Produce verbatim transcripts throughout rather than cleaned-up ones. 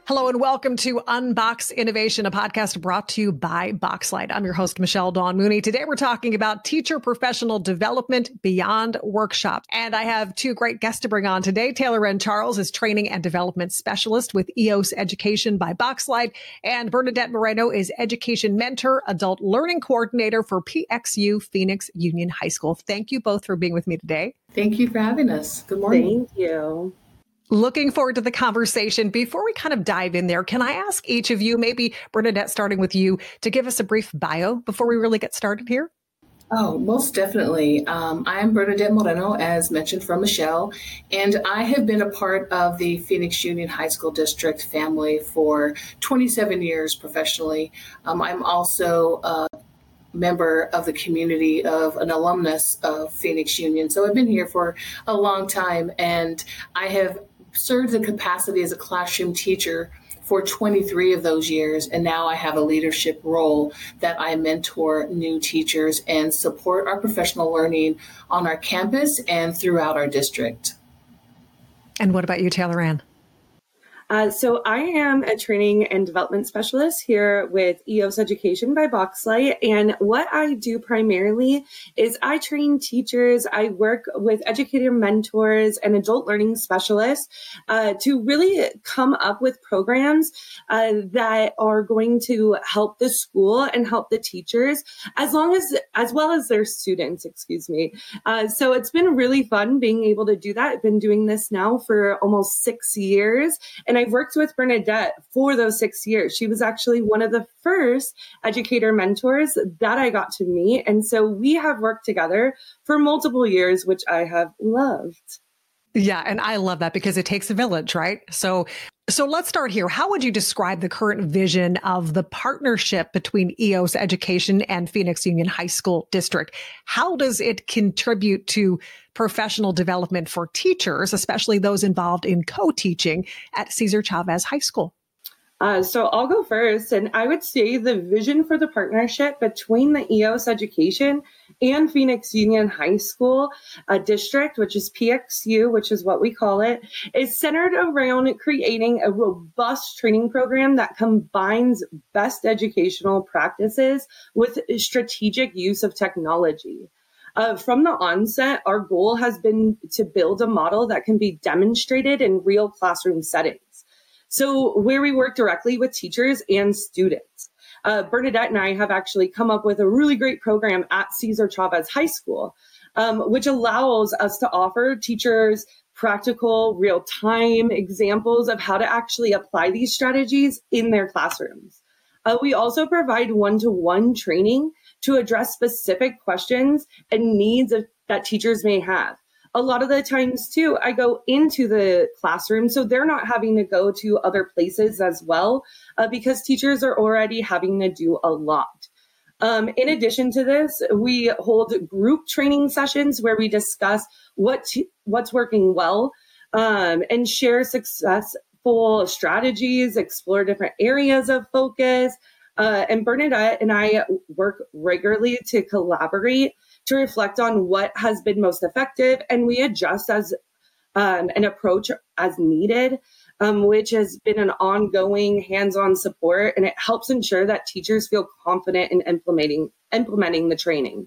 Hello and welcome to Unbox Innovation, a podcast brought to you by Boxlight. I'm your host, Michelle Dawn Mooney. Today we're talking about teacher professional development beyond workshops. And I have two great guests to bring on today. Taylor Wren Charles is Training and Development Specialist with E O S Education by Boxlight. And Bernadette Moreno is Education Mentor, Adult Learning Coordinator for P X U Phoenix Union High School. Thank you both for being with me today. Thank you for having us. Good morning. Thank you. Looking forward to the conversation. Before we kind of dive in there, can I ask each of you, maybe Bernadette, starting with you, to give us a brief bio before we really get started here? Oh, most definitely. Um, I am Bernadette Moreno, as mentioned from Michelle, and I have been a part of the Phoenix Union High School District family for twenty-seven years professionally. Um, I'm also a member of the community of an alumnus of Phoenix Union. So I've been here for a long time, and I have served the capacity as a classroom teacher for twenty-three of those years. And now I have a leadership role that I mentor new teachers and support our professional learning on our campus and throughout our district. And what about you, Taylor Ann? Uh, so I am a training and development specialist here with E O S Education by Boxlight. And what I do primarily is I train teachers. I work with educator mentors and adult learning specialists uh, to really come up with programs uh, that are going to help the school and help the teachers as long as, as well as their students, excuse me. Uh, so it's been really fun being able to do that. I've been doing this now for almost six years. And I've worked with Bernadette for those six years. She was actually one of the first educator mentors that I got to meet. And so we have worked together for multiple years, which I have loved. Yeah, and I love that because it takes a village, right? So so let's start here. How would you describe the current vision of the partnership between E O S Education and Phoenix Union High School District? How does it contribute to professional development for teachers, especially those involved in co-teaching at Cesar Chavez High School? Uh, so I'll go first, and I would say the vision for the partnership between the E O S Education and Phoenix Union High School uh, District, which is P X U, which is what we call it, is centered around creating a robust training program that combines best educational practices with strategic use of technology. Uh, from the onset, our goal has been to build a model that can be demonstrated in real classroom settings. So where we work directly with teachers and students. Uh, Bernadette and I have actually come up with a really great program at Cesar Chavez High School, um, which allows us to offer teachers practical, real-time examples of how to actually apply these strategies in their classrooms. Uh, we also provide one-to-one training to address specific questions and needs of, that teachers may have. A lot of the times, too, I go into the classroom, so they're not having to go to other places as well, uh, because teachers are already having to do a lot. Um, in addition to this, we hold group training sessions where we discuss what t- what's working well um, and share successful strategies, explore different areas of focus. Uh, and Bernadette and I work regularly to collaborate to reflect on what has been most effective, and we adjust as um, an approach as needed, um, which has been an ongoing hands-on support, and it helps ensure that teachers feel confident in implementing implementing the training.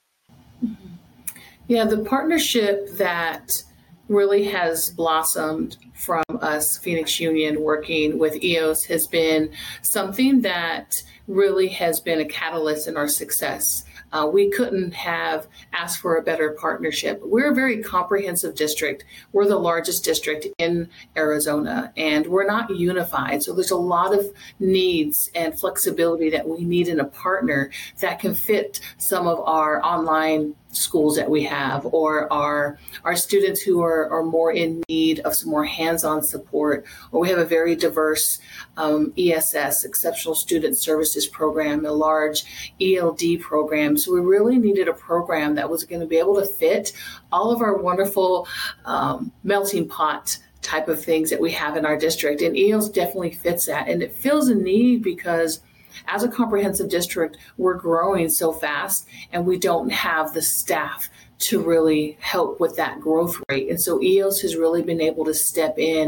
Yeah, the partnership that really has blossomed from us, Phoenix Union, working with E O S has been something that really has been a catalyst in our success. Uh, we couldn't have asked for a better partnership. We're a very comprehensive district. We're the largest district in Arizona, and we're not unified. So there's a lot of needs and flexibility that we need in a partner that can fit some of our online schools that we have, or our our students who are, are more in need of some more hands-on support, or we have a very diverse um, E S S, Exceptional Student Services program, a large E L D program. So we really needed a program that was going to be able to fit all of our wonderful um, melting pot type of things that we have in our district. And E O S definitely fits that. And it fills a need because as a comprehensive district, we're growing so fast and we don't have the staff to really help with that growth rate. And so E O S has really been able to step in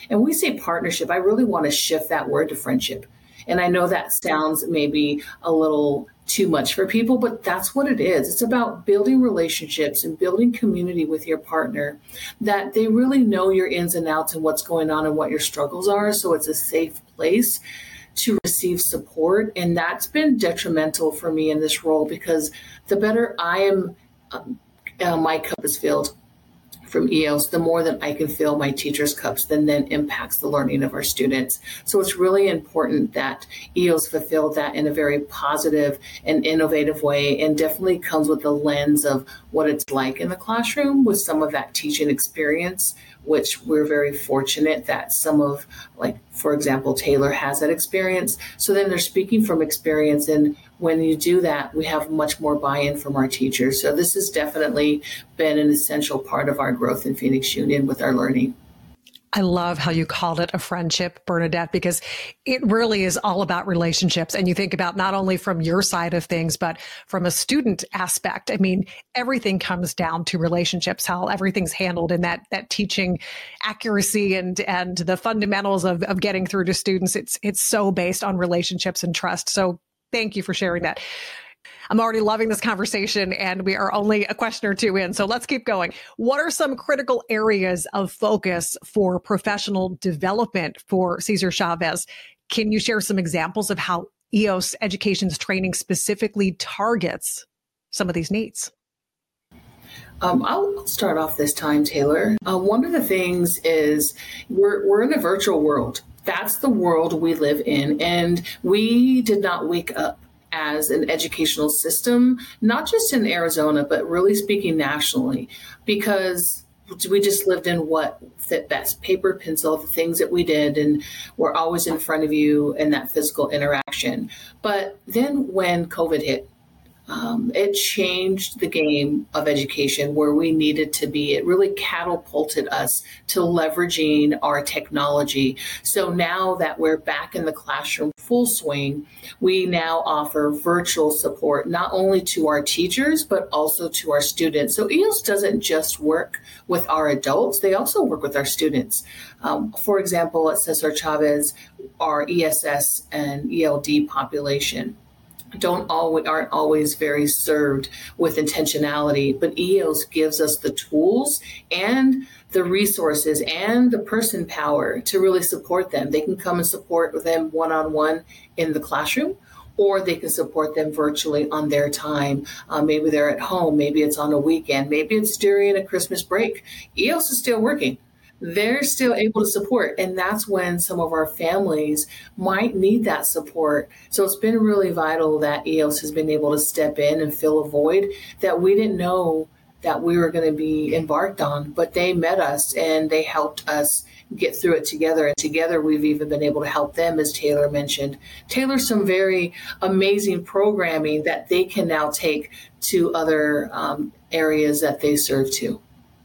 And we say partnership, I really want to shift that word to friendship. And I know that sounds maybe a little too much for people, but that's what it is. It's about building relationships and building community with your partner, that they really know your ins and outs and what's going on and what your struggles are. So it's a safe place to receive support. And that's been detrimental for me in this role, because the better I am, um, uh, my cup is filled from E O S, the more that I can fill my teachers' cups, then then impacts the learning of our students. So it's really important that E O S fulfill that in a very positive and innovative way, and definitely comes with the lens of what it's like in the classroom with some of that teaching experience, which we're very fortunate that some of, like, for example, Taylor has that experience. So then they're speaking from experience. And when you do that, we have much more buy-in from our teachers. So this has definitely been an essential part of our growth in Phoenix Union with our learning. I love how you called it a friendship, Bernadette, because it really is all about relationships. And you think about not only from your side of things, but from a student aspect. I mean, everything comes down to relationships, how everything's handled in that that teaching accuracy and and the fundamentals of, of getting through to students. It's it's so based on relationships and trust. So thank you for sharing that. I'm already loving this conversation, and we are only a question or two in, so let's keep going. What are some critical areas of focus for professional development for Cesar Chavez? Can you share some examples of how E O S Education's training specifically targets some of these needs? Um, I'll start off this time, Taylor. Uh, one of the things is we're we're in a virtual world. That's the world we live in, and we did not wake up as an educational system, not just in Arizona, but really speaking nationally, because we just lived in what fit best, paper, pencil, the things that we did, and we're always in front of you in that physical interaction. But then when COVID hit, Um, it changed the game of education where we needed to be. It really catapulted us to leveraging our technology. So now that we're back in the classroom full swing, we now offer virtual support, not only to our teachers, but also to our students. So E O S doesn't just work with our adults, they also work with our students. Um, for example, at Cesar Chavez, our E S S and E L D population don't always aren't always very served with intentionality, but E O S gives us the tools and the resources and the person power to really support them. They can come and support them one-on-one in the classroom, or they can support them virtually on their time. Uh, maybe they're at home, maybe it's on a weekend, maybe it's during a Christmas break. E O S is still working. They're still able to support. And that's when some of our families might need that support. So it's been really vital that E O S has been able to step in and fill a void that we didn't know that we were going to be embarked on, but they met us and they helped us get through it together. And together we've even been able to help them, as Taylor mentioned, tailor some very amazing programming that they can now take to other um, areas that they serve to.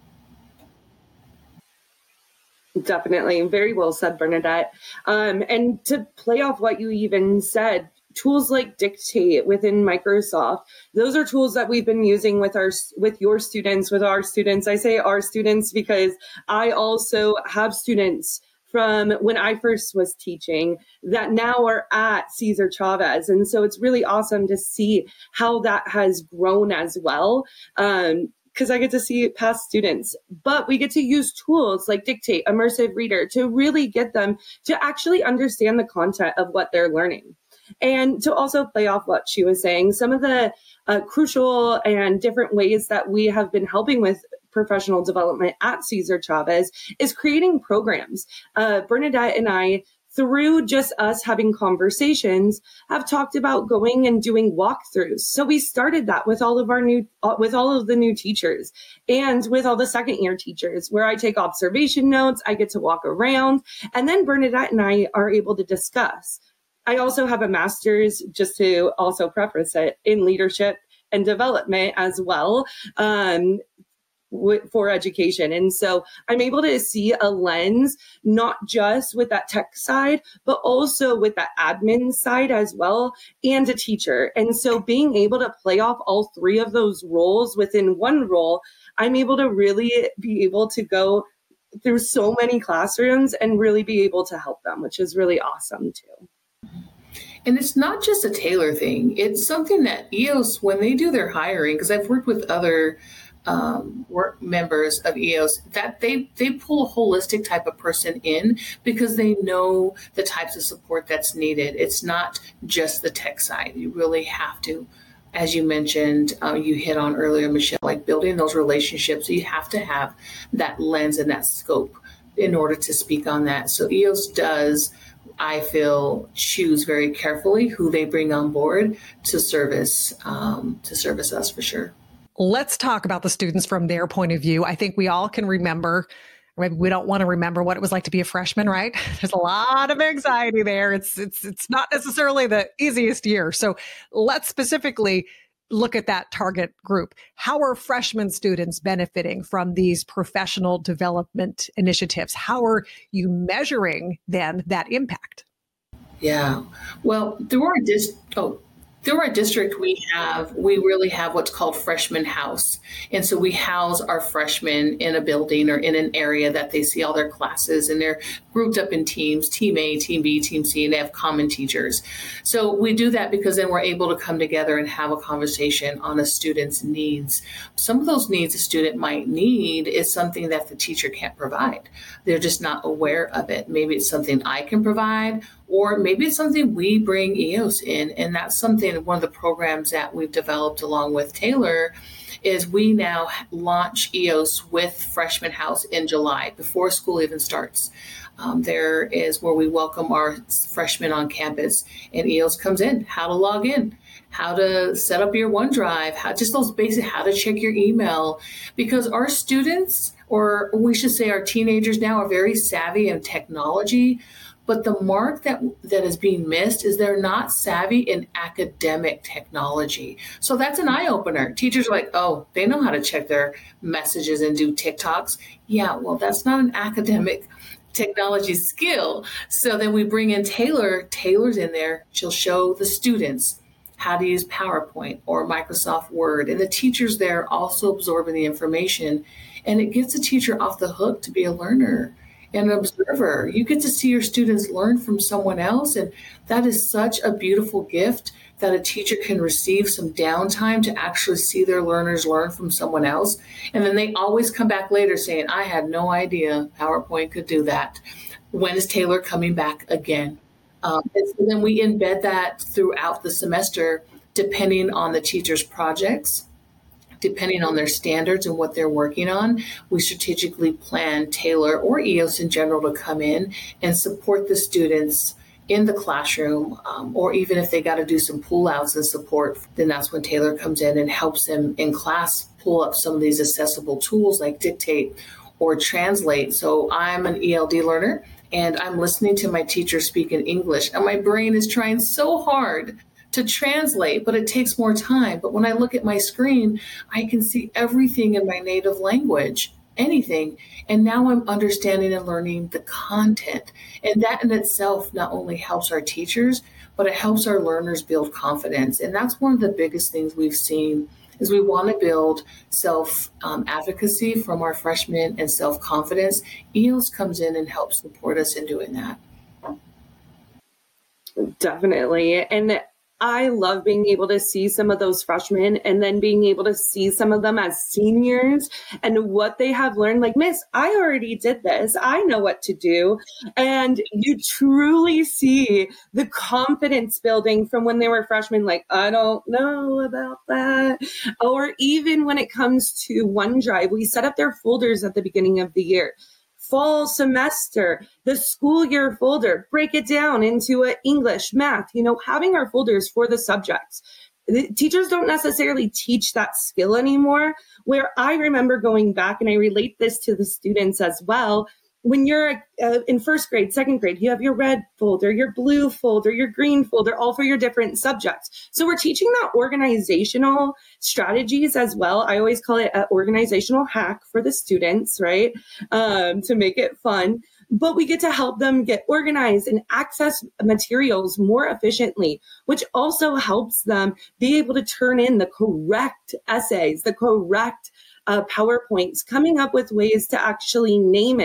Definitely. Very well said, Bernadette. Um, and to play off what you even said, tools like Dictate within Microsoft, those are tools that we've been using with our with your students, with our students. I say our students because I also have students from when I first was teaching that now are at Cesar Chavez. And so it's really awesome to see how that has grown as well. Um, because I get to see past students, but we get to use tools like Dictate, Immersive Reader to really get them to actually understand the content of what they're learning. And to also play off what she was saying, some of the uh, crucial and different ways that we have been helping with professional development at Cesar Chavez is creating programs. Uh, Bernadette and I, through just us having conversations, have talked about going and doing walkthroughs. So we started that with all of our new, uh, with all of the new teachers and with all the second year teachers, where I take observation notes, I get to walk around, and then Bernadette and I are able to discuss. I also have a master's, just to also preface it, in leadership and development as well. Um, for education. And so I'm able to see a lens, not just with that tech side, but also with that admin side as well, and a teacher. And so being able to play off all three of those roles within one role, I'm able to really be able to go through so many classrooms and really be able to help them, which is really awesome too. And it's not just a Taylor thing. It's something that E O S, when they do their hiring, because I've worked with other um, work members of E O S, that they, they pull a holistic type of person in because they know the types of support that's needed. It's not just the tech side. You really have to, as you mentioned, uh, you hit on earlier, Michelle, like building those relationships. You have to have that lens and that scope in order to speak on that. So E O S does, I feel, choose very carefully who they bring on board to service um, to service us for sure. Let's talk about the students from their point of view. I think we all can remember, or maybe we don't want to remember what it was like to be a freshman, right? There's a lot of anxiety there. It's it's it's not necessarily the easiest year. So let's specifically look at that target group. How are freshman students benefiting from these professional development initiatives? How are you measuring then that impact? Yeah, well, through our dis- oh, through our district, we have we really have what's called Freshman House, and so we house our freshmen in a building or in an area that they see all their classes, and they're grouped up in teams, Team A, Team B, Team C, and they have common teachers. So we do that because then we're able to come together and have a conversation on a student's needs. Some of those needs a student might need is something that the teacher can't provide. They're just not aware of it. Maybe it's something I can provide, or maybe it's something we bring E O S in. And that's something, one of the programs that we've developed along with Taylor is we now launch E O S with Freshman House in July, before school even starts. Um, there is where we welcome our freshmen on campus, and E O S comes in, how to log in, how to set up your OneDrive, how just those basic, how to check your email, because our students, or we should say our teenagers now, are very savvy in technology. But the mark that that is being missed is they're not savvy in academic technology. So that's an eye-opener. Teachers are like, oh, they know how to check their messages and do TikToks. Yeah, well, that's not an academic technology skill. So then we bring in Taylor. Taylor's in there. She'll show the students how to use PowerPoint or Microsoft Word. And the teacher's there also absorbing the information. And it gets the teacher off the hook to be a learner and an observer. You get to see your students learn from someone else. And that is such a beautiful gift that a teacher can receive some downtime to actually see their learners learn from someone else. And then they always come back later saying, I had no idea PowerPoint could do that. When is Taylor coming back again? Um, and so then we embed that throughout the semester, depending on the teacher's projects, depending on their standards and what they're working on. We strategically plan Taylor or E O S in general to come in and support the students in the classroom, um, or even if they got to do some pull outs and support, then that's when Taylor comes in and helps them in class pull up some of these accessible tools like Dictate or Translate. So I'm an E L D learner and I'm listening to my teacher speak in English, and my brain is trying so hard to translate, but it takes more time. But when I look at my screen, I can see everything in my native language, anything. And now I'm understanding and learning the content. And that in itself not only helps our teachers, but it helps our learners build confidence. And that's one of the biggest things we've seen is we want to build self-advocacy um, from our freshmen and self-confidence. E O S comes in and helps support us in doing that. Definitely. And I love being able to see some of those freshmen and then being able to see some of them as seniors and what they have learned. Like, Miss, I already did this. I know what to do. And you truly see the confidence building from when they were freshmen, like, I don't know about that. Or even when it comes to OneDrive, we set up their folders at the beginning of the year. Fall semester, the school year folder, break it down into a English, math, you know, having our folders for the subjects. The teachers don't necessarily teach that skill anymore, where I remember going back, and I relate this to the students as well. When you're uh, in first grade, second grade, you have your red folder, your blue folder, your green folder, all for your different subjects. So we're teaching that organizational strategies as well. I always call it an organizational hack for the students, right? Um, to make it fun. But we get to help them get organized and access materials more efficiently, which also helps them be able to turn in the correct essays, the correct uh, PowerPoints, coming up with ways to actually name it.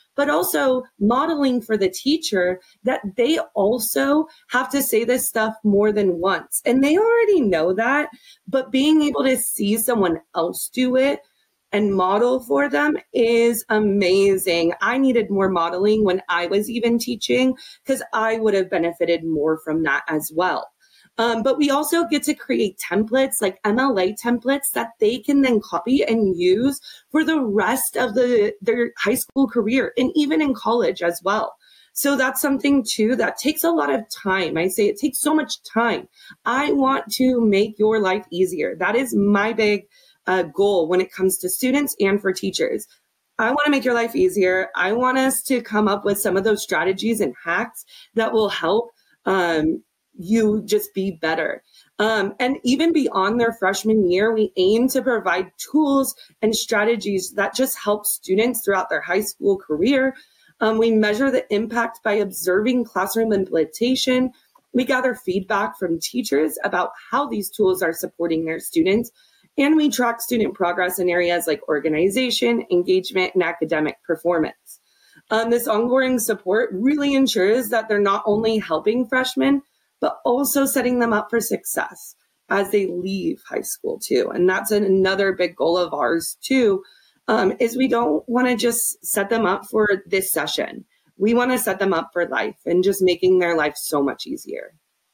but also modeling for the teacher that they also have to say this stuff more than once. And they already know that, but being able to see someone else do it and model for them is amazing. I needed more modeling when I was even teaching because I would have benefited more from that as well. Um, but we also get to create templates like M L A templates that they can then copy and use for the rest of the their high school career and even in college as well. So that's something too that takes a lot of time. I say it takes so much time. I want to make your life easier. That is my big uh, goal when it comes to students and for teachers. I want to make your life easier. I want us to come up with some of those strategies and hacks that will help um, you just be better. Um, and even beyond their freshman year, we aim to provide tools and strategies that just help students throughout their high school career. Um, we measure the impact by observing classroom implementation. We gather feedback from teachers about how these tools are supporting their students. And we track student progress in areas like organization, engagement, and academic performance. Um, this ongoing support really ensures that they're not only helping freshmen, but also setting them up for success as they leave high school too. And that's another big goal of ours too, um, is we don't want to just set them up for this session. We want to set them up for life and just making their life so much easier.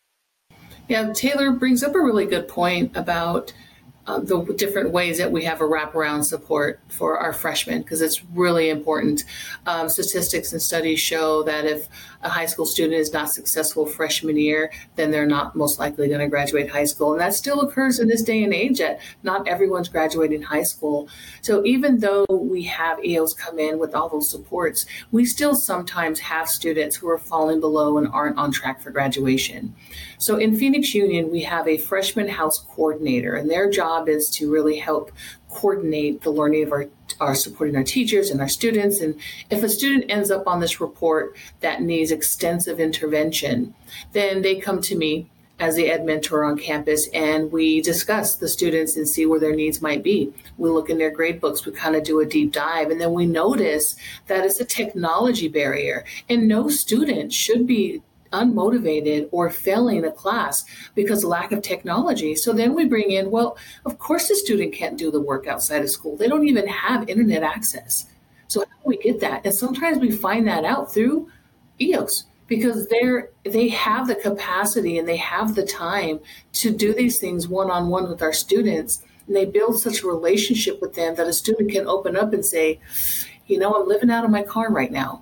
Yeah, Taylor brings up a really good point about Uh, the different ways that we have a wraparound support for our freshmen, because it's really important. Um, statistics and studies show that if a high school student is not successful freshman year, then they're not most likely going to graduate high school. And that still occurs in this day and age that not everyone's graduating high school. So even though we have E Os come in with all those supports, we still sometimes have students who are falling below and aren't on track for graduation. So in Phoenix Union, we have a freshman house coordinator, and their job is to really help coordinate the learning of our, our supporting our teachers and our students. And if a student ends up on this report that needs extensive intervention, then they come to me as the ed mentor on campus, and we discuss the students and see where their needs might be. We look in their grade books, we kind of do a deep dive, and then we notice that it's a technology barrier, and no student should be unmotivated or failing a class because of lack of technology. So then we bring in, well, of course the student can't do the work outside of school. They don't even have internet access. So how do we get that? And sometimes we find that out through E Os because they're they have the capacity and they have the time to do these things one-on-one with our students. And they build such a relationship with them that a student can open up and say, you know, I'm living out of my car right now.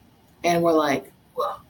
And we're like, well,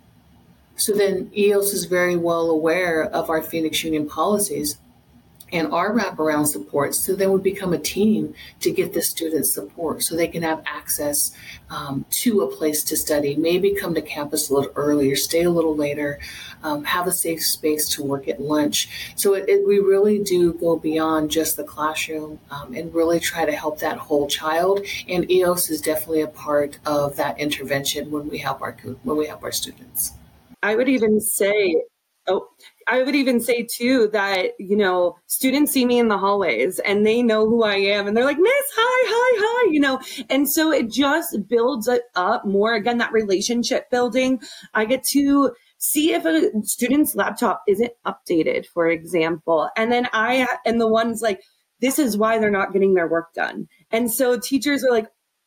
so then E O S is very well aware of our Phoenix Union policies and our wraparound support. So then we become a team to get the students support so they can have access um, to a place to study, maybe come to campus a little earlier, stay a little later, um, have a safe space to work at lunch. So it, it, we really do go beyond just the classroom um, and really try to help that whole child. And E O S is definitely a part of that intervention when we help our when we help our students. I would even say, oh, I would even say too that, you know, students see me in the hallways and they know who I am and they're like, Miss, hi, hi, hi, you know, and so it just builds it up more. Again, that relationship building. I get to see if a student's laptop isn't updated, for example. And then I, and the ones like, this is why they're not getting their work done. And so teachers are like,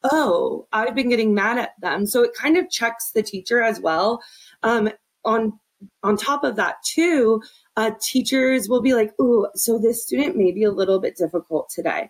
oh, I've been getting mad at them. So it kind of checks the teacher as well. Um, on on top of that too, uh, teachers will be like, ooh, so this student may be a little bit difficult today.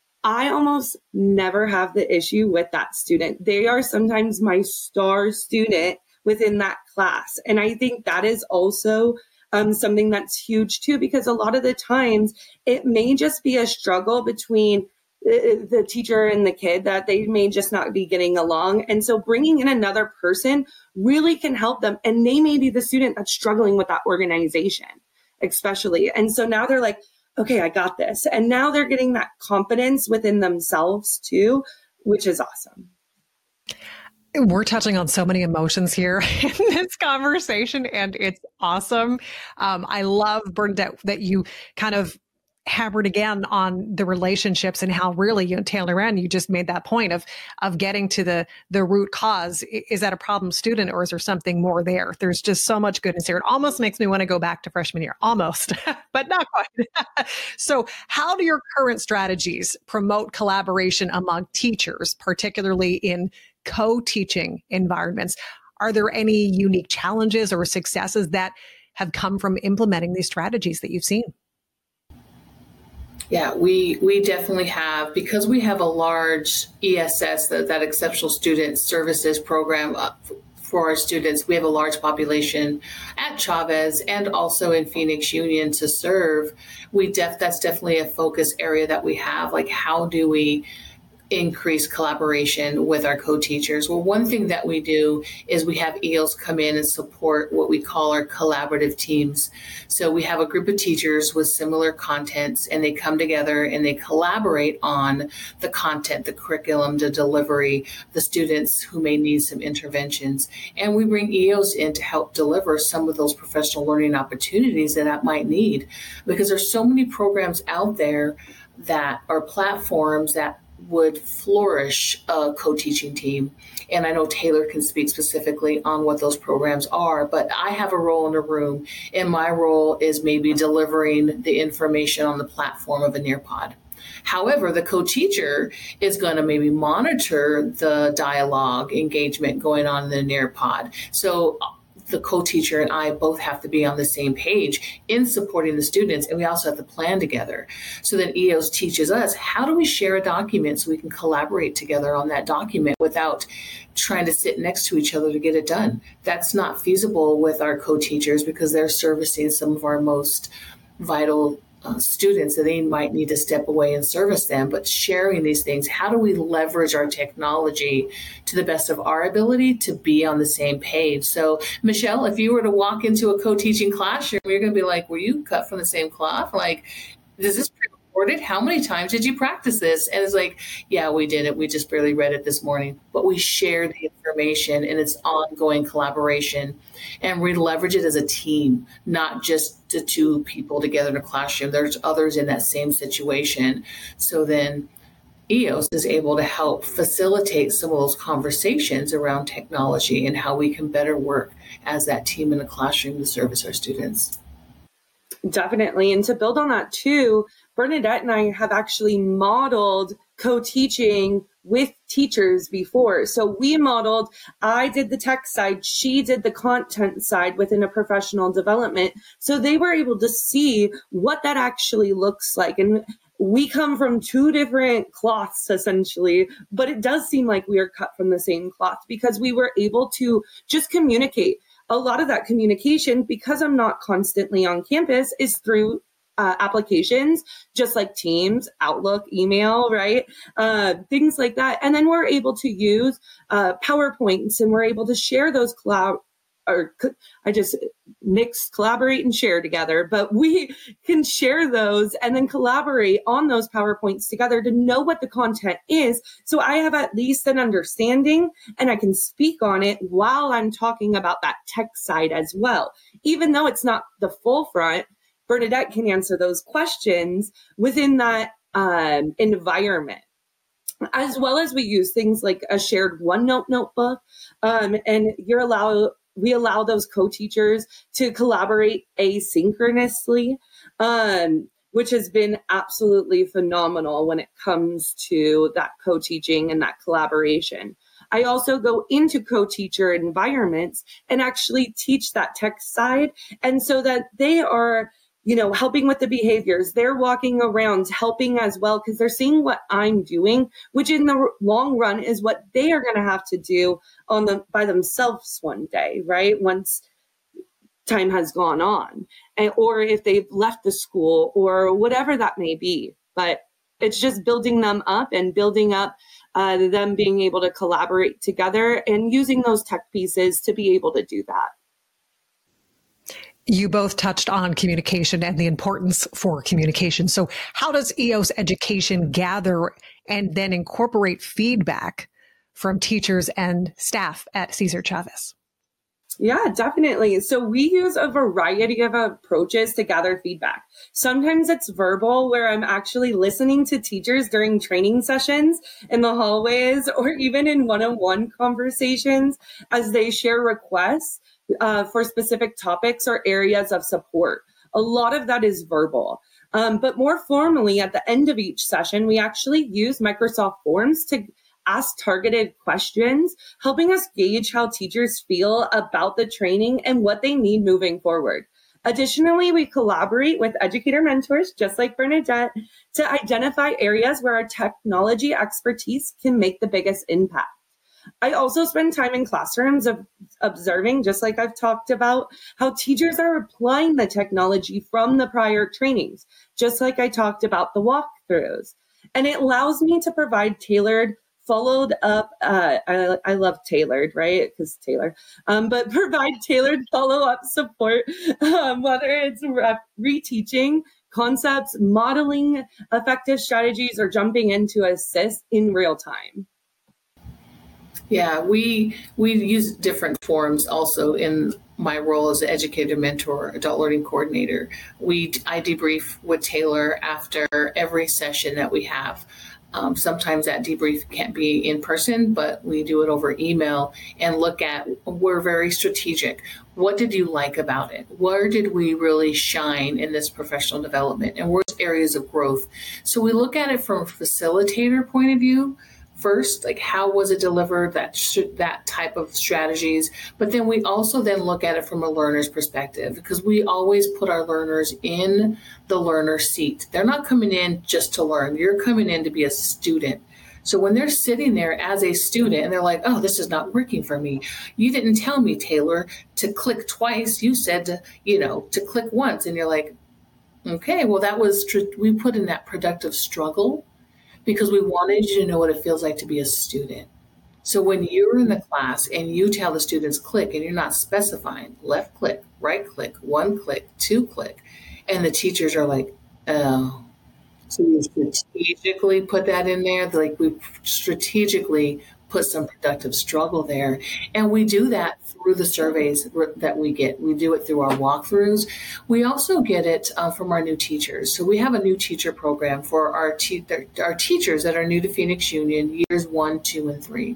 I almost never have the issue with that student. They are sometimes my star student within that class. And I think that is also um, something that's huge too, because a lot of the times it may just be a struggle between the, the teacher and the kid that they may just not be getting along. And so bringing in another person really can help them. And they may be the student that's struggling with that organization, especially. And so now they're like, okay, I got this. And now they're getting that confidence within themselves too, which is awesome. We're touching on so many emotions here in this conversation, and it's awesome. Um, I love, Bernadette, that you kind of hammered again on the relationships and how really, you know, Taylor Ann, you just made that point of of getting to the the root cause. Is that a problem student or is there something more there? There's just so much goodness here. It almost makes me want to go back to freshman year, almost, but not quite. So how do your current strategies promote collaboration among teachers, particularly in co-teaching environments? Are there any unique challenges or successes that have come from implementing these strategies that you've seen? Yeah, we we definitely have, because we have a large E S S, that, that Exceptional Student Services program uh, for our students. We have a large population at Chavez and also in Phoenix Union to serve. We def that's definitely a focus area that we have. Like, how do we increase collaboration with our co-teachers? Well, one thing that we do is we have E Os come in and support what we call our collaborative teams. So we have a group of teachers with similar contents, and they come together and they collaborate on the content, the curriculum, the delivery, the students who may need some interventions. And we bring E Os in to help deliver some of those professional learning opportunities that that might need, because there's so many programs out there that are platforms that would flourish a co-teaching team. And I know Taylor can speak specifically on what those programs are, but I have a role in the room, and my role is maybe delivering the information on the platform of a Nearpod. However, the co-teacher is going to maybe monitor the dialogue engagement going on in the Nearpod. So the co-teacher and I both have to be on the same page in supporting the students, and we also have to plan together. So then E Os teaches us, how do we share a document so we can collaborate together on that document without trying to sit next to each other to get it done? That's not feasible with our co-teachers because they're servicing some of our most vital Uh, students, that they might need to step away and service them. But sharing these things, how do we leverage our technology to the best of our ability to be on the same page? So, Michelle, if you were to walk into a co-teaching classroom, you're going to be like, were you cut from the same cloth? Like, is this pre-recorded? How many times did you practice this? And it's like, yeah, we did it. We just barely read it this morning. But we shared the information, and it's ongoing collaboration. And we leverage it as a team, not just the two people together in a classroom. There's others in that same situation. So then E O S is able to help facilitate some of those conversations around technology and how we can better work as that team in the classroom to service our students. Definitely. And to build on that too, Bernadette and I have actually modeled co-teaching with teachers before. So we modeled, I did the tech side, she did the content side within a professional development. So they were able to see what that actually looks like. And we come from two different cloths essentially, but it does seem like we are cut from the same cloth because we were able to just communicate. A lot of that communication, because I'm not constantly on campus, is through uh, applications, just like Teams, Outlook, email, right? Uh, things like that. And then we're able to use uh, PowerPoints, and we're able to share those collab, or I just mix collaborate and share together, but we can share those and then collaborate on those PowerPoints together to know what the content is. So I have at least an understanding and I can speak on it while I'm talking about that tech side as well. Even though it's not the full front, Bernadette can answer those questions within that um, environment. As well as we use things like a shared OneNote notebook, um, and you're allowed we allow those co-teachers to collaborate asynchronously, um, which has been absolutely phenomenal when it comes to that co-teaching and that collaboration. I also go into co-teacher environments and actually teach that tech side. And so that they are, you know, helping with the behaviors, they're walking around helping as well, because they're seeing what I'm doing, which in the long run is what they are going to have to do on the by themselves one day, right? Once time has gone on, and or if they've left the school or whatever that may be. But it's just building them up and building up uh, them being able to collaborate together and using those tech pieces to be able to do that. You both touched on communication and the importance for communication. So how does E O S education gather and then incorporate feedback from teachers and staff at Cesar Chavez? Yeah, definitely. So we use a variety of approaches to gather feedback. Sometimes it's verbal, where I'm actually listening to teachers during training sessions in the hallways or even in one-on-one conversations as they share requests uh, for specific topics or areas of support. A lot of that is verbal. Um, but more formally, at the end of each session, we actually use Microsoft Forms to ask targeted questions, helping us gauge how teachers feel about the training and what they need moving forward. Additionally, we collaborate with educator mentors, just like Bernadette, to identify areas where our technology expertise can make the biggest impact. I also spend time in classrooms of observing, just like I've talked about, how teachers are applying the technology from the prior trainings, just like I talked about the walkthroughs. And it allows me to provide tailored followed up, uh, I, I love tailored, right? Because Taylor, um, but provide tailored follow-up support, um, whether it's re- reteaching concepts, modeling effective strategies, or jumping in to assist in real time. Yeah, we we use different forms also in my role as an educator mentor, adult learning coordinator. We I debrief with Taylor after every session that we have. Um, sometimes that debrief can't be in person, but we do it over email and look at, we're very strategic. What did you like about it? Where did we really shine in this professional development? And where's areas of growth? So we look at it from a facilitator point of view. First, like how was it delivered, that sh- that type of strategies. But then we also then look at it from a learner's perspective, because we always put our learners in the learner seat. They're not coming in just to learn. You're coming in to be a student. So when they're sitting there as a student and they're like, oh, this is not working for me. You didn't tell me, Taylor, to click twice. You said to, you know, to click once. And you're like, okay, well, that was, tr- we put in that productive struggle, because we wanted you to know what it feels like to be a student. So when you're in the class and you tell the students click and you're not specifying left click, right click, one click, two click, and the teachers are like, oh, so you strategically put that in there. Like we strategically put some productive struggle there. And we do that through the surveys that we get. We do it through our walkthroughs. We also get it uh, from our new teachers. So we have a new teacher program for our, te- our teachers that are new to Phoenix Union, years one, two, and three.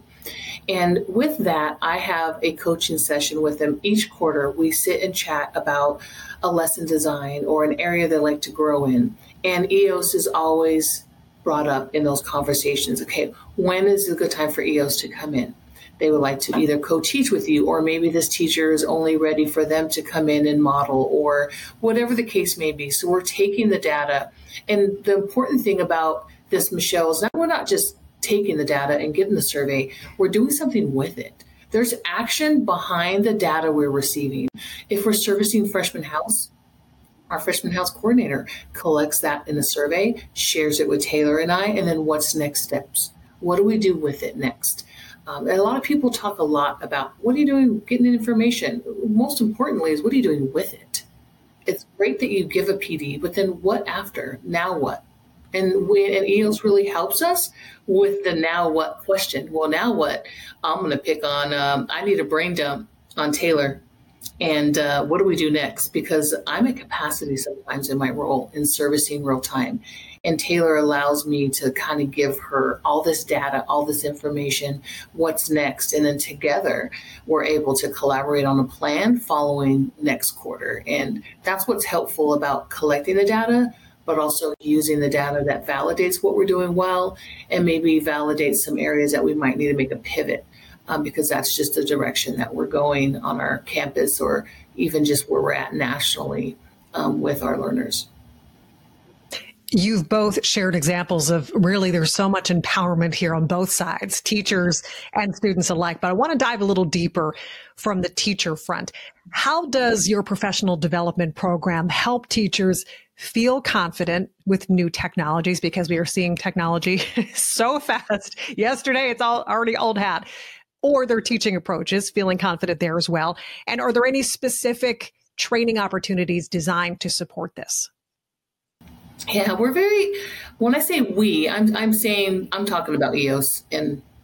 And with that, I have a coaching session with them each quarter. We sit and chat about a lesson design or an area they like to grow in. And E O S is always brought up in those conversations. Okay, when is a good time for E O S to come in? They would like to either co-teach with you, or maybe this teacher is only ready for them to come in and model, or whatever the case may be. So we're taking the data. And the important thing about this, Michelle, is that we're not just taking the data and getting the survey, we're doing something with it. There's action behind the data we're receiving. If we're servicing Freshman House, our Freshman House coordinator collects that in a survey, shares it with Taylor and I, and then what's next steps? What do we do with it next? Um, and a lot of people talk a lot about, what are you doing getting information? Most importantly is, what are you doing with it? It's great that you give a P D, but then what after? Now what? And, we, and E O S really helps us with the now what question. Well, now what? I'm going to pick on, um, I need a brain dump on Taylor. And uh, what do we do next? Because I'm at capacity sometimes in my role in servicing real time. And Taylor allows me to kind of give her all this data, all this information, what's next. And then together, we're able to collaborate on a plan following next quarter. And that's what's helpful about collecting the data, but also using the data that validates what we're doing well, and maybe validates some areas that we might need to make a pivot. Um, because that's just the direction that we're going on our campus, or even just where we're at nationally um, with our learners. You've both shared examples of, really, there's so much empowerment here on both sides, teachers and students alike. But I want to dive a little deeper from the teacher front. How does your professional development program help teachers feel confident with new technologies? Because we are seeing technology so fast. Yesterday, it's all already old hat. Or their teaching approaches, feeling confident there as well. And are there any specific training opportunities designed to support this? Yeah, we're very, when I say we, I'm I'm saying, I'm talking about E O S and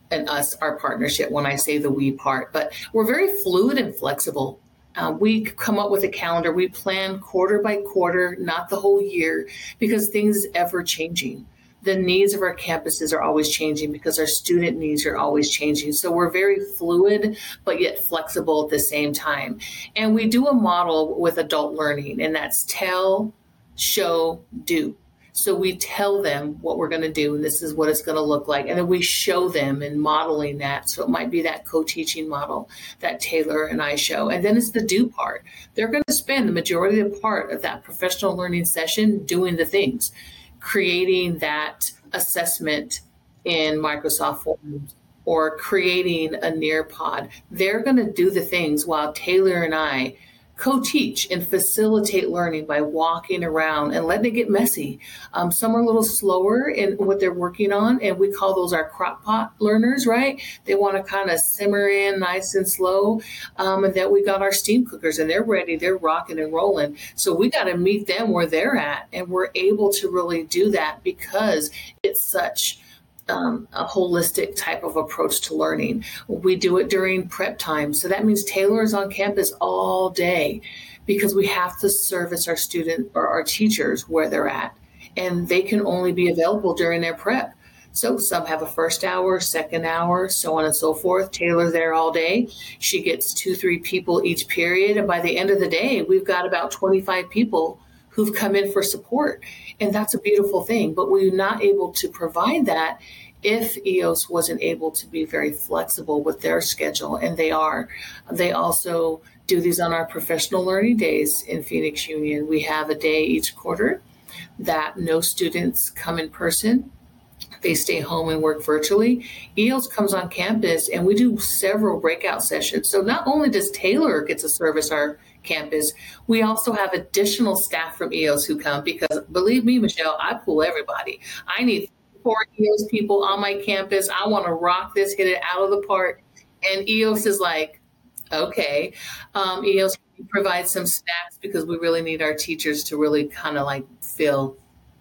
and us, our partnership, when I say the we part, but we're very fluid and flexible. Uh, we come up with a calendar. We plan quarter by quarter, not the whole year, because things is ever changing. The needs of our campuses are always changing because our student needs are always changing. So we're very fluid, but yet flexible at the same time. And we do a model with adult learning, and that's tell, show, do. So we tell them what we're going to do, and this is what it's going to look like. And then we show them in modeling that. So it might be that co-teaching model that Taylor and I show. And then it's the do part. They're going to spend the majority of the part of that professional learning session doing the things, creating that assessment in Microsoft Forms or creating a Nearpod. They're going to do the things while Taylor and I co-teach and facilitate learning by walking around and letting it get messy. Um, some are a little slower in what they're working on, and we call those our crock pot learners, right? They want to kind of simmer in nice and slow. Um, and then we got our steam cookers, and they're ready. They're rocking and rolling. So we got to meet them where they're at, and we're able to really do that because it's such Um, a holistic type of approach to learning. We do it during prep time. So that means Taylor is on campus all day because we have to service our student or our teachers where they're at. And they can only be available during their prep. So some have a first hour, second hour, so on and so forth. Taylor's there all day. She gets two, three people each period. And by the end of the day, we've got about twenty-five people who've come in for support. And that's a beautiful thing. But we're not able to provide that if E O S wasn't able to be very flexible with their schedule. And they are. They also do these on our professional learning days in Phoenix Union. We have a day each quarter that no students come in person. They stay home and work virtually. E O S comes on campus and we do several breakout sessions. So not only does Taylor get to service our campus, we also have additional staff from E O S who come because believe me, Michelle, I pull everybody. I need four E O S people on my campus. I want to rock this, hit it out of the park. And E O S is like, okay. Um, E O S provides some snacks because we really need our teachers to really kind of like feel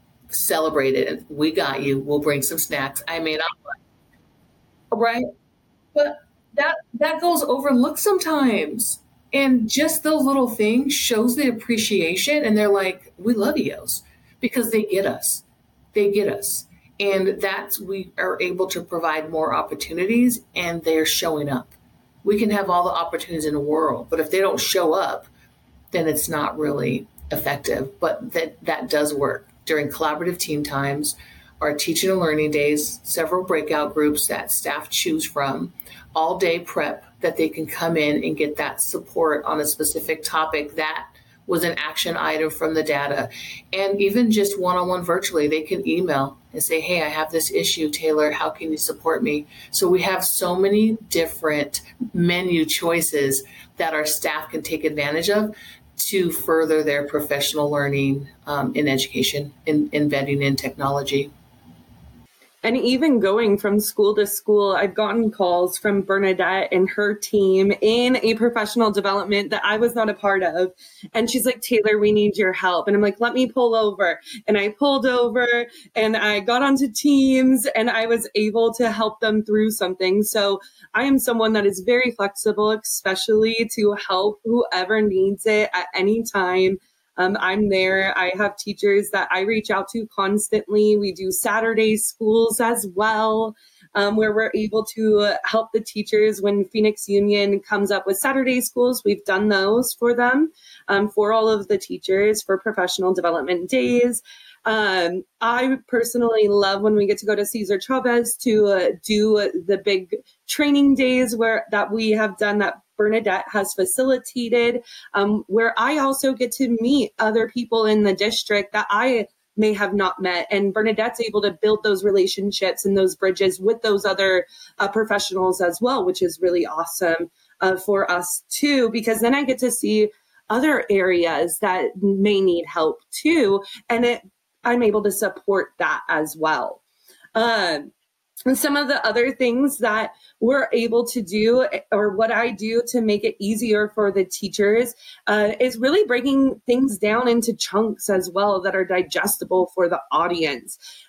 celebrated. We got you. We'll bring some snacks. I mean, I'm like, right? But that that goes overlooked sometimes. And just those little things shows the appreciation. And they're like, we love E O S because they get us. They get us. And that's, we are able to provide more opportunities and they're showing up. We can have all the opportunities in the world, but if they don't show up, then it's not really effective. But that, that does work. During collaborative team times, our teaching and learning days, several breakout groups that staff choose from, all day prep that they can come in and get that support on a specific topic that was an action item from the data. And even just one-on-one virtually, they can email and say, hey, I have this issue, Taylor, how can you support me? So we have so many different menu choices that our staff can take advantage of to further their professional learning um, in education, in embedding in technology. And even going from school to school, I've gotten calls from Bernadette and her team in a professional development that I was not a part of. And she's like, Taylor, we need your help. And I'm like, let me pull over. And I pulled over and I got onto Teams and I was able to help them through something. So I am someone that is very flexible, especially to help whoever needs it at any time. Um, I'm there. I have teachers that I reach out to constantly. We do Saturday schools as well, um, where we're able to help the teachers when Phoenix Union comes up with Saturday schools. We've done those for them, um, for all of the teachers for professional development days. Um, I personally love when we get to go to Cesar Chavez to uh, do uh, the big training days where that we have done that Bernadette has facilitated, um, where I also get to meet other people in the district that I may have not met. And Bernadette's able to build those relationships and those bridges with those other uh, professionals as well, which is really awesome uh, for us too, because then I get to see other areas that may need help too. And it, I'm able to support that as well. Um, And some of the other things that we're able to do, or what I do to make it easier for the teachers, uh, is really breaking things down into chunks as well that are digestible for the audience.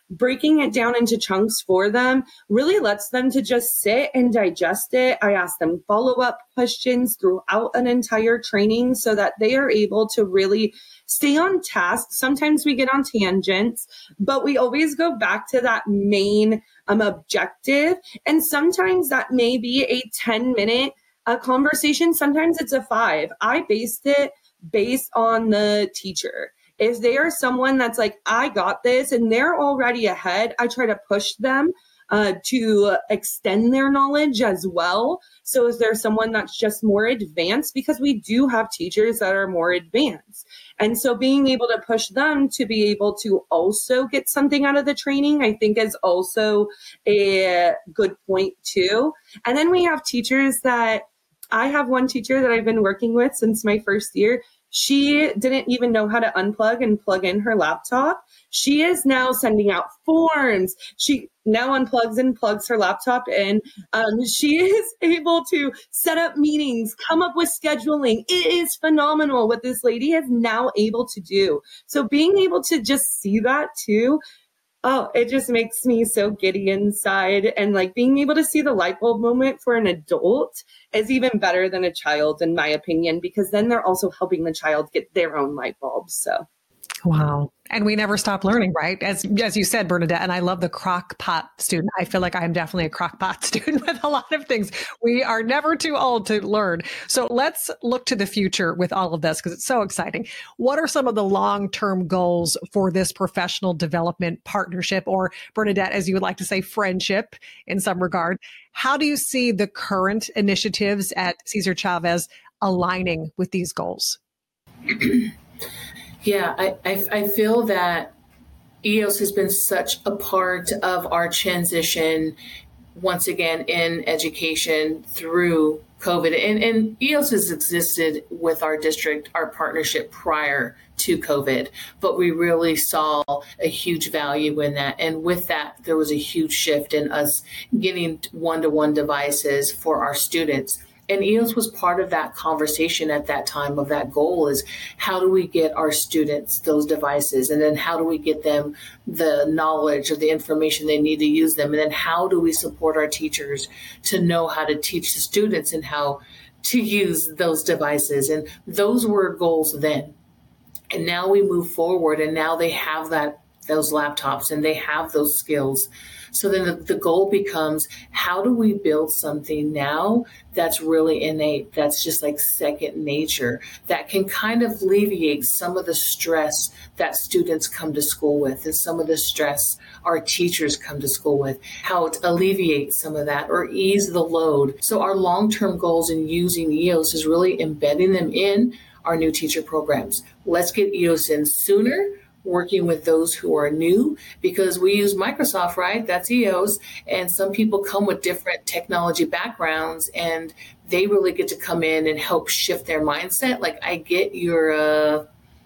breaking it down into chunks for them really lets them to just sit and digest it. I ask them follow-up questions throughout an entire training so that they are able to really stay on task. Sometimes we get on tangents, but we always go back to that main um, objective. And sometimes that may be a ten minute uh, conversation. Sometimes it's a five. I based it based on the teacher. If they are someone that's like, I got this, and they're already ahead, I try to push them uh, to extend their knowledge as well. So is there someone that's just more advanced? Because we do have teachers that are more advanced. And so being able to push them to be able to also get something out of the training, I think is also a good point too. And then we have teachers that, I have one teacher that I've been working with since my first year. She didn't even know how to unplug and plug in her laptop. She is now sending out forms. She now unplugs and plugs her laptop in. Um, she is able to set up meetings, come up with scheduling. It is phenomenal what this lady is now able to do. So being able to just see that too, oh, it just makes me so giddy inside. And like being able to see the light bulb moment for an adult is even better than a child, in my opinion, because then they're also helping the child get their own light bulbs. So. Wow. And we never stop learning, right? As as you said, Bernadette, and I love the crock pot student. I feel like I'm definitely a crock pot student with a lot of things. We are never too old to learn. So let's look to the future with all of this because it's so exciting. What are some of the long-term goals for this professional development partnership, or Bernadette, as you would like to say, friendship in some regard? How do you see the current initiatives at Cesar Chavez aligning with these goals? Yeah, I, I, I feel that E O S has been such a part of our transition, once again, in education through COVID. And, and E O S has existed with our district, our partnership prior to COVID, but we really saw a huge value in that. And with that, there was a huge shift in us getting one-to-one devices for our students. And E O S was part of that conversation at that time of that goal is how do we get our students those devices? And then how do we get them the knowledge or the information they need to use them? And then how do we support our teachers to know how to teach the students and how to use those devices? And those were goals then. And now we move forward and now they have that those laptops and they have those skills. So then the, the goal becomes, how do we build something now that's really innate, that's just like second nature, that can kind of alleviate some of the stress that students come to school with and some of the stress our teachers come to school with, how to alleviate some of that or ease the load. So our long-term goals in using E O S is really embedding them in our new teacher programs. Let's get E O S in sooner, working with those who are new, because we use Microsoft, right? That's E O S. And some people come with different technology backgrounds and they really get to come in and help shift their mindset. Like, I get you're a,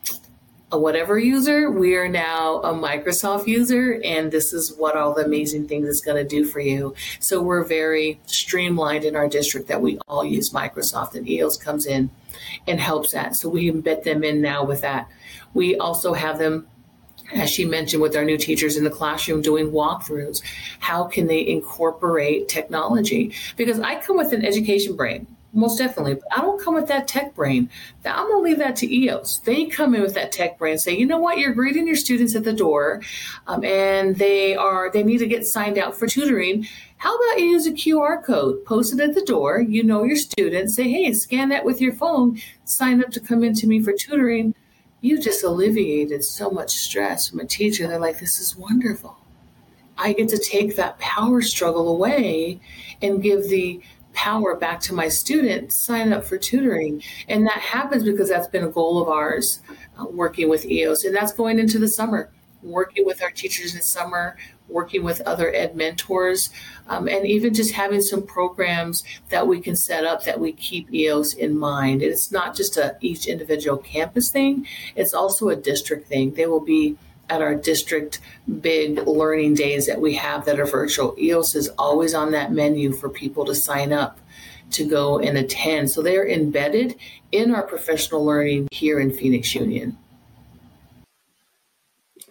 a whatever user. We are now a Microsoft user, and this is what all the amazing things it's going to do for you. So we're very streamlined in our district that we all use Microsoft, and E O S comes in and helps that. So we embed them in now with that. We also have them, as she mentioned, with our new teachers in the classroom doing walkthroughs. How can they incorporate technology? Because I come with an education brain, most definitely, but I don't come with that tech brain. I'm going to leave that to E O S. They come in with that tech brain and say, you know what, you're greeting your students at the door um, and they are they need to get signed out for tutoring. How about you use a Q R code, post it at the door, you know your students, say, hey, scan that with your phone, sign up to come into me for tutoring. You just alleviated so much stress from a teacher. They're like, this is wonderful. I get to take that power struggle away and give the power back to my student, sign up for tutoring. And that happens because that's been a goal of ours, uh, working with E O S. And that's going into the summer, working with our teachers in the summer, working with other ed mentors, um, and even just having some programs that we can set up that we keep E O S in mind. And it's not just a each individual campus thing, it's also a district thing. They will be at our district big learning days that we have that are virtual. E O S is always on that menu for people to sign up to go and attend. So they're embedded in our professional learning here in Phoenix Union.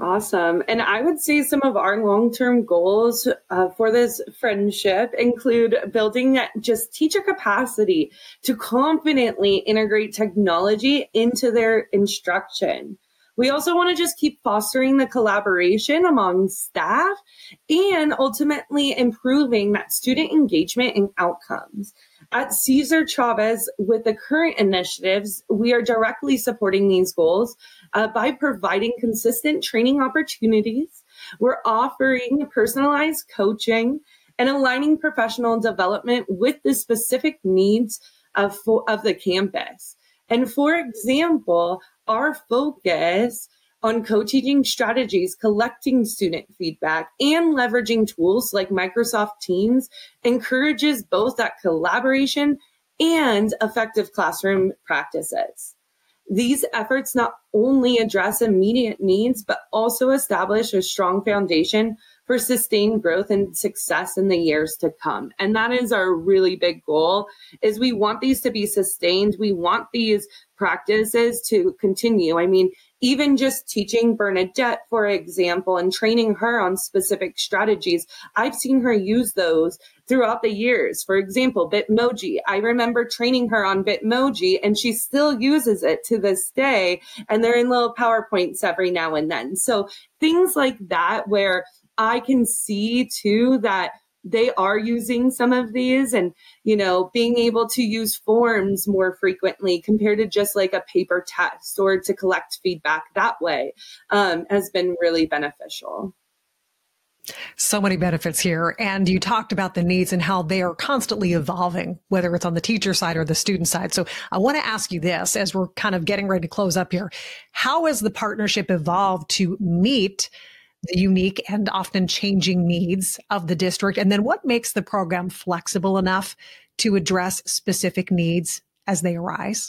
Awesome. And I would say some of our long-term goals uh, for this friendship include building just teacher capacity to confidently integrate technology into their instruction. We also want to just keep fostering the collaboration among staff and ultimately improving that student engagement and outcomes. At Cesar Chavez, with the current initiatives, we are directly supporting these goals uh, by providing consistent training opportunities. We're offering personalized coaching and aligning professional development with the specific needs of, of the campus. And for example, our focus on co-teaching strategies, collecting student feedback, and leveraging tools like Microsoft Teams encourages both that collaboration and effective classroom practices. These efforts not only address immediate needs, but also establish a strong foundation for sustained growth and success in the years to come. And that is our really big goal, is we want these to be sustained. We want these practices to continue. I mean, even just teaching Bernadette, for example, and training her on specific strategies, I've seen her use those throughout the years. For example, Bitmoji. I remember training her on Bitmoji, and she still uses it to this day. And they're in little PowerPoints every now and then. So things like that, where I can see too that they are using some of these, and, you know, being able to use forms more frequently compared to just like a paper test, or to collect feedback that way, um, has been really beneficial. So many benefits here. And you talked about the needs and how they are constantly evolving, whether it's on the teacher side or the student side. So I want to ask you this as we're kind of getting ready to close up here. How has the partnership evolved to meet the unique and often changing needs of the district? And then what makes the program flexible enough to address specific needs as they arise?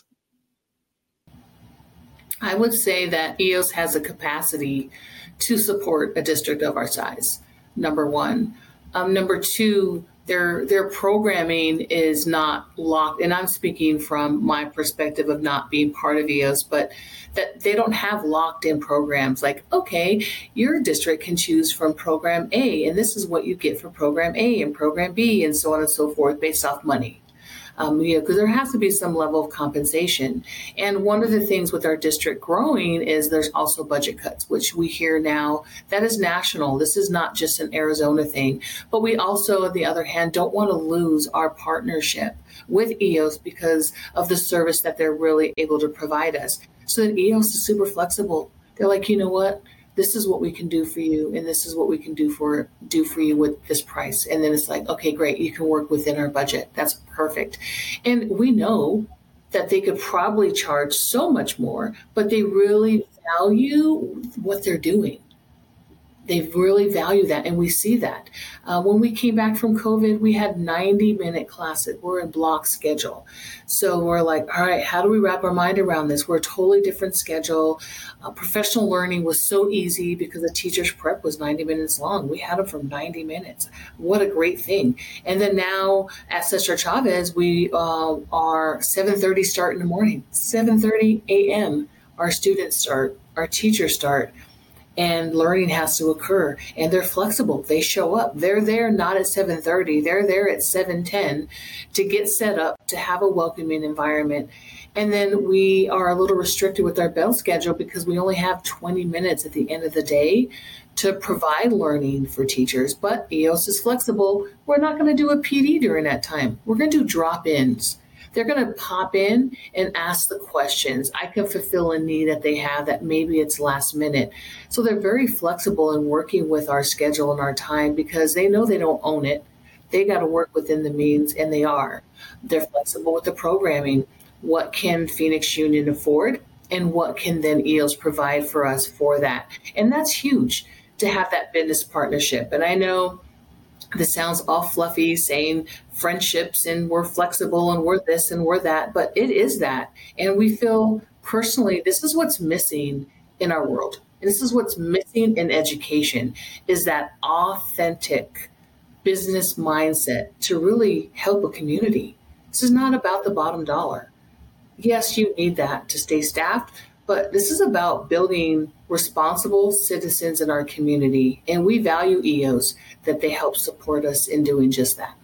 I would say that E O S has a capacity to support a district of our size, number one. Um, number two, their their programming is not locked, and I'm speaking from my perspective of not being part of E O S, but that they don't have locked in programs like, okay, your district can choose from program A, and this is what you get for program A and program B, and so on and so forth, based off money. Um, you know, because there has to be some level of compensation. And one of the things with our district growing is there's also budget cuts, which we hear now that is national. This is not just an Arizona thing. But we also, on the other hand, don't want to lose our partnership with E O S because of the service that they're really able to provide us. So that E O S is super flexible. They're like, you know what? This is what we can do for you, and this is what we can do for do for you with this price. And then it's like, okay, great, you can work within our budget. That's perfect. And we know that they could probably charge so much more, but they really value what they're doing. They really value that, and we see that. Uh, when we came back from COVID, we had ninety minute classes. We're in block schedule. So we're like, all right, how do we wrap our mind around this? We're a totally different schedule. Uh, professional learning was so easy because the teacher's prep was ninety minutes long. We had them for ninety minutes. What a great thing. And then now at Cesar Chavez, we uh, are seven thirty start in the morning, seven thirty a.m. Our students start, our teachers start. And learning has to occur, and they're flexible. They show up. They're there not at seven thirty. They're there at seven ten to get set up, to have a welcoming environment. And then we are a little restricted with our bell schedule because we only have twenty minutes at the end of the day to provide learning for teachers. But E O S is flexible. We're not going to do a P D during that time. We're going to do drop-ins. They're going to pop in and ask the questions. I can fulfill a need that they have that maybe it's last minute. So they're very flexible in working with our schedule and our time because they know they don't own it. They got to work within the means, and they are. They're flexible with the programming. What can Phoenix Union afford, and what can then E O S provide for us for that? And that's huge to have that business partnership. And I know this sounds all fluffy, saying friendships and we're flexible and we're this and we're that, but it is that. And we feel personally, this is what's missing in our world. And this is what's missing in education, is that authentic business mindset to really help a community. This is not about the bottom dollar. Yes, you need that to stay staffed, but this is about building responsible citizens in our community. And we value E Os that they help support us in doing just that.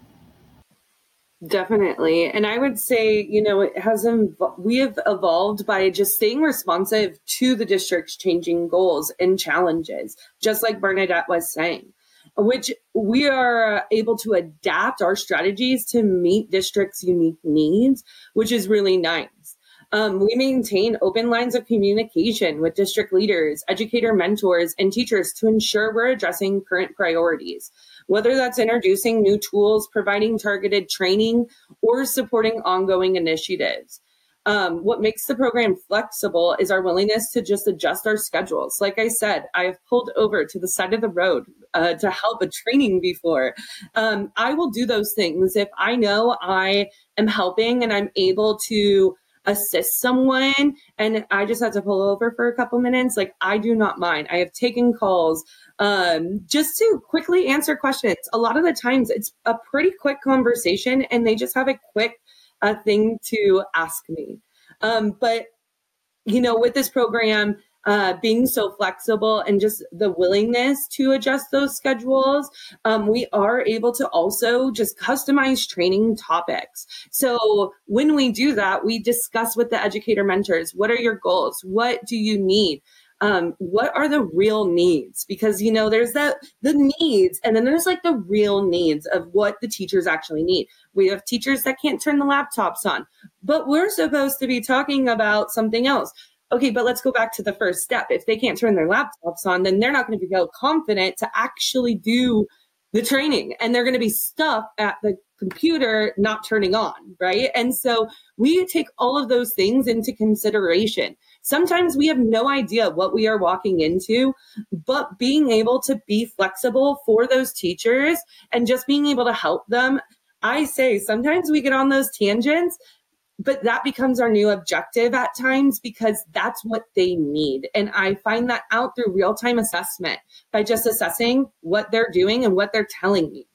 Definitely. And I would say, you know, it has, ev- we have evolved by just staying responsive to the district's changing goals and challenges, just like Bernadette was saying, which we are able to adapt our strategies to meet districts' unique needs, which is really nice. Um, we maintain open lines of communication with district leaders, educator mentors, and teachers to ensure we're addressing current priorities, whether that's introducing new tools, providing targeted training, or supporting ongoing initiatives. Um, what makes the program flexible is our willingness to just adjust our schedules. Like I said, I have pulled over to the side of the road uh, to help a training before. Um, I will do those things if I know I am helping and I'm able to assist someone and I just have to pull over for a couple minutes. Like, I do not mind. I have taken calls um, just to quickly answer questions. A lot of the times it's a pretty quick conversation and they just have a quick uh, thing to ask me. Um, but, you know, with this program, uh, being so flexible and just the willingness to adjust those schedules, um, we are able to also just customize training topics. So when we do that, we discuss with the educator mentors, what are your goals? What do you need? Um, what are the real needs? Because, you know, there's that the needs, and then there's like the real needs of what the teachers actually need. We have teachers that can't turn the laptops on, but we're supposed to be talking about something else. Okay, but let's go back to the first step. If they can't turn their laptops on, then they're not going to feel confident to actually do the training, and they're going to be stuck at the computer not turning on, right? And so we take all of those things into consideration. Sometimes we have no idea what we are walking into, but being able to be flexible for those teachers and just being able to help them. I say sometimes we get on those tangents, but that becomes our new objective at times because that's what they need. And I find that out through real-time assessment by just assessing what they're doing and what they're telling me.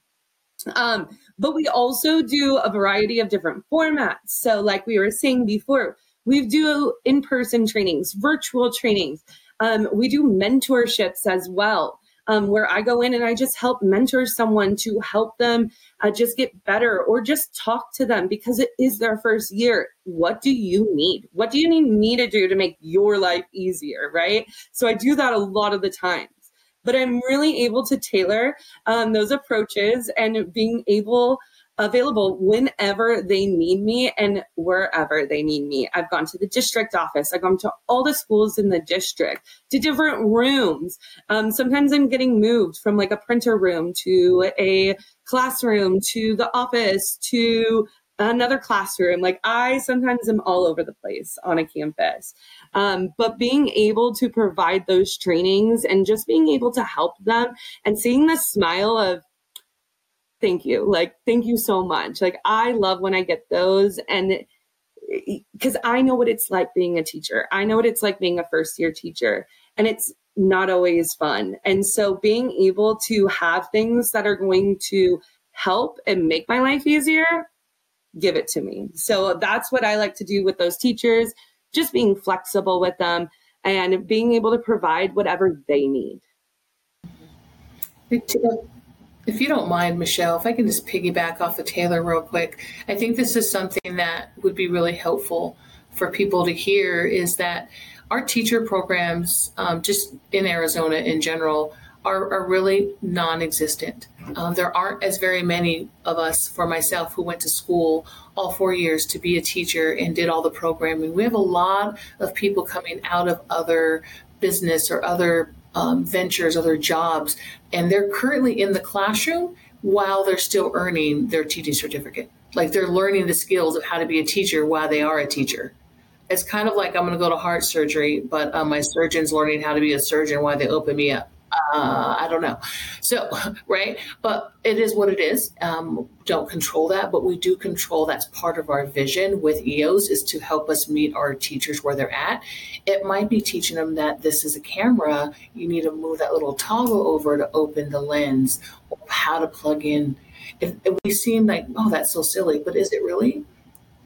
Um, but we also do a variety of different formats. So like we were saying before, we do in-person trainings, virtual trainings. Um, we do mentorships as well. Um, where I go in and I just help mentor someone to help them uh, just get better or just talk to them because it is their first year. What do you need? What do you need me to do to make your life easier, right? So I do that a lot of the times, but I'm really able to tailor um, those approaches and being able available whenever they need me and wherever they need me. I've gone to the district office. I've gone to all the schools in the district, to different rooms. Um, sometimes I'm getting moved from like a printer room to a classroom to the office to another classroom. Like I sometimes am all over the place on a campus. Um, but being able to provide those trainings and just being able to help them and seeing the smile of, thank you. Like, thank you so much. Like, I love when I get those. And because I know what it's like being a teacher. I know what it's like being a first year teacher. And it's not always fun. And so being able to have things that are going to help and make my life easier, give it to me. So that's what I like to do with those teachers, just being flexible with them and being able to provide whatever they need. If you don't mind, Michelle, if I can just piggyback off of Taylor real quick, I think this is something that would be really helpful for people to hear is that our teacher programs, um, just in Arizona in general, are, are really non-existent. Um, there aren't as very many of us, for myself, who went to school all four years to be a teacher and did all the programming. We have a lot of people coming out of other business or other Um, ventures, other jobs, and they're currently in the classroom while they're still earning their teaching certificate. Like they're learning the skills of how to be a teacher while they are a teacher. It's kind of like I'm going to go to heart surgery, but uh, my surgeon's learning how to be a surgeon while they open me up. Uh, I don't know. So, right. But it is what it is. Um, don't control that, but we do control. That's part of our vision with E Os is to help us meet our teachers where they're at. It might be teaching them that this is a camera. You need to move that little toggle over to open the lens, or how to plug in. If, if we seem like, oh, that's so silly, but is it really?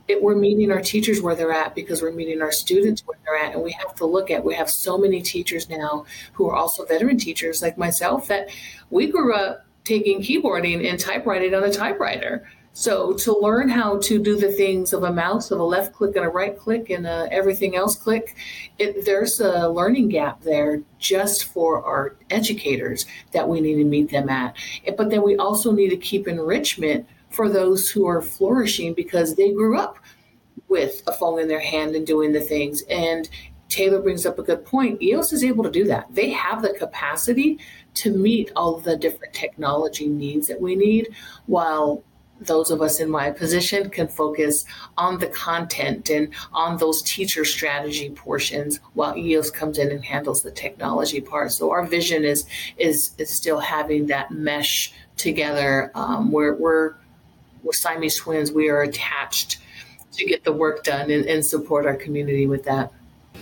it, we're meeting our teachers where they're at because we're meeting our students where they're at. And we have to look at, we have so many teachers now who are also veteran teachers like myself that we grew up taking keyboarding and typewriting on a typewriter. So to learn how to do the things of a mouse, of a left click and a right click and a everything else click, it, there's a learning gap there just for our educators that we need to meet them at. But then we also need to keep enrichment for those who are flourishing because they grew up with a phone in their hand and doing the things. And Taylor brings up a good point. E O S is able to do that. They have the capacity to meet all of the different technology needs that we need, while those of us in my position can focus on the content and on those teacher strategy portions, while E O S comes in and handles the technology part. So our vision is is is still having that mesh together. Um, we're we're we're Siamese twins. We are attached to get the work done and, and support our community with that.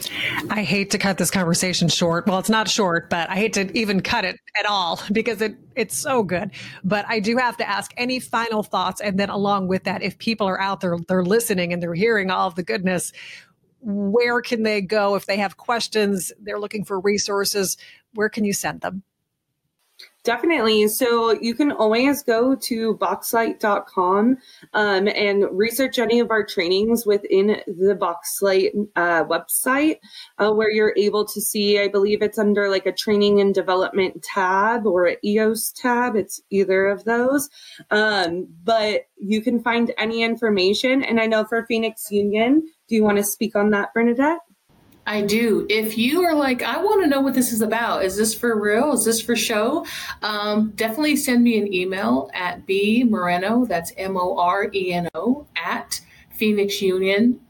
I hate to cut this conversation short. Well, it's not short, but I hate to even cut it at all because it it's so good. But I do have to ask any final thoughts. And then along with that, if people are out there, they're listening and they're hearing all of the goodness, where can they go if they have questions, they're looking for resources, where can you send them? Definitely. So you can always go to boxlight dot com um, and research any of our trainings within the Boxlight uh, website, uh, where you're able to see, I believe it's under like a training and development tab or an E O S tab. It's either of those. Um, but you can find any information. And I know for Phoenix Union, do you want to speak on that, Bernadette? I do. If you are like, I want to know what this is about. Is this for real? Is this for show? Um, definitely send me an email at b moreno, that's M O R E N O, at phoenix union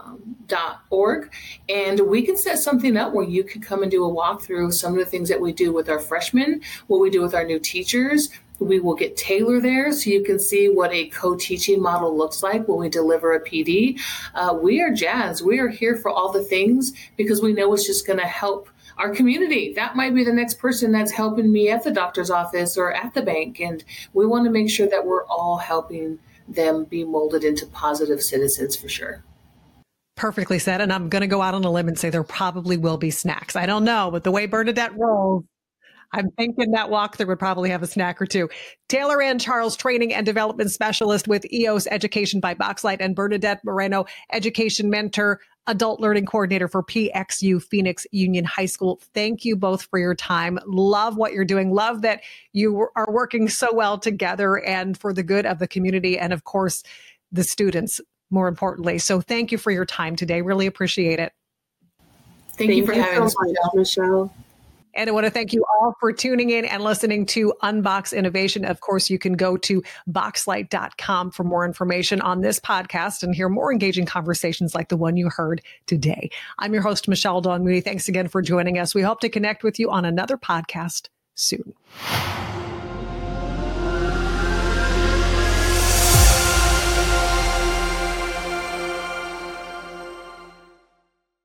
dot org. And we can set something up where you can come and do a walkthrough of some of the things that we do with our freshmen, what we do with our new teachers. We will get Taylor there so you can see what a co-teaching model looks like when we deliver a P D. Uh, we are jazzed. We are here for all the things because we know it's just going to help our community. That might be the next person that's helping me at the doctor's office or at the bank. And we want to make sure that we're all helping them be molded into positive citizens for sure. Perfectly said. And I'm going to go out on a limb and say there probably will be snacks. I don't know, but the way Bernadette rolls, I'm thinking that walkthrough would probably have a snack or two. Taylor Ann Charles, Training and Development Specialist with E O S Education by Boxlight, and Bernadette Moreno, Education Mentor, Adult Learning Coordinator for P X U, Phoenix Union High School. Thank you both for your time. Love what you're doing. Love that you are working so well together and for the good of the community and, of course, the students, more importantly. So thank you for your time today. Really appreciate it. Thank, thank you for you having us, so much, Michelle. And I want to thank you all for tuning in and listening to Unbox Innovation. Of course, you can go to boxlight dot com for more information on this podcast and hear more engaging conversations like the one you heard today. I'm your host, Michelle Dawn Mooney. Thanks again for joining us. We hope to connect with you on another podcast soon.